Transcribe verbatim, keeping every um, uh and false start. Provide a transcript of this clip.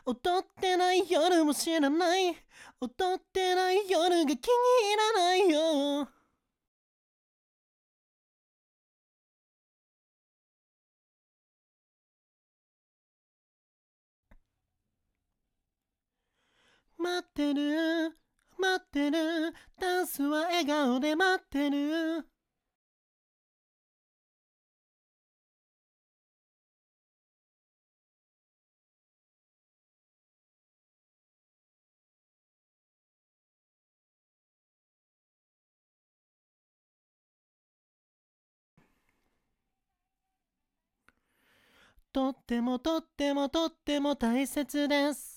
踊ってない夜も知らない。踊ってない夜が気に入らないよ。待ってる待ってる、ダンスは笑顔で待ってる。とってもとってもとっても大切です。